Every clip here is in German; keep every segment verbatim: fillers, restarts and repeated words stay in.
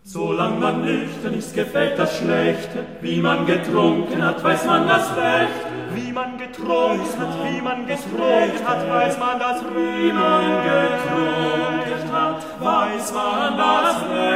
Solang man nüchtern ist, gefällt das Schlechte. Wie man getrunken hat, weiß man das Rechte. Wie man getrunken hat, wie man getrunken hat, weiß man das Rechte. Wie man getrunken hat, weiß man das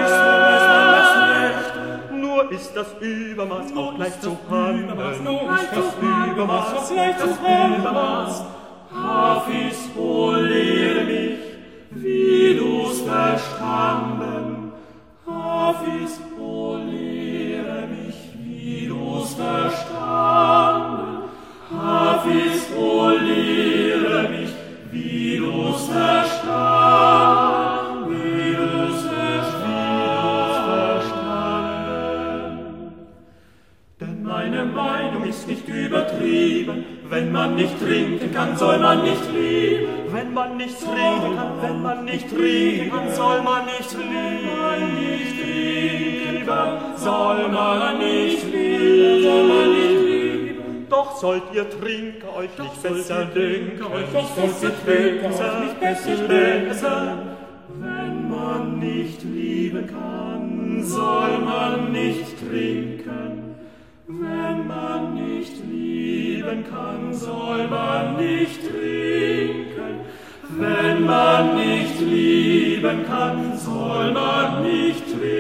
Rechte. Nur ist das Übermaß auch leicht zu handeln. Nur ist das Übermaß leicht zu handeln. Hafiz, o lehre mich, wie du's verstanden. Hafiz, o lehre mich, wie du's verstanden. Hafiz, o lehre mich, wie du's verstanden. Wie du's verstanden. Denn meine Meinung ist nicht übertrieben. Wenn man nicht trinken kann, soll man nicht lieben. Wenn man nicht trinken kann, wenn man nicht trinken kann, soll man nicht lieben. Soll man nicht lieben, soll man nicht lieben. Doch sollt ihr Trinker euch nicht besser denken, euch nicht besser denken, euch nicht besser denken. Wenn man nicht lieben kann, soll man nicht trinken. Wenn man nicht lieben kann, soll man nicht trinken. Wenn man nicht lieben kann, soll man nicht trinken.